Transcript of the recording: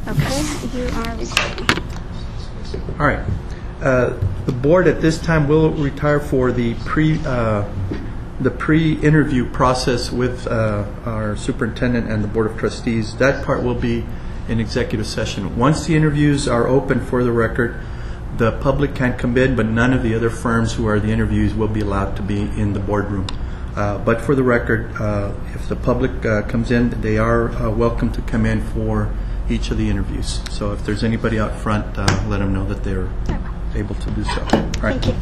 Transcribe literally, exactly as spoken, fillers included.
Okay, you are recording. All right. Uh, the board at this time will retire for the pre uh, the pre-interview process with uh, our superintendent and the board of trustees. That part will be in executive session. Once the interviews are open for the record, the public can come in, but none of the other firms who are the interviews will be allowed to be in the boardroom. Uh, but for the record, uh, if the public uh, comes in, they are uh, welcome to come in for each of the interviews. So if there's anybody out front, uh, let them know that they're able to do so. All right. Thank you.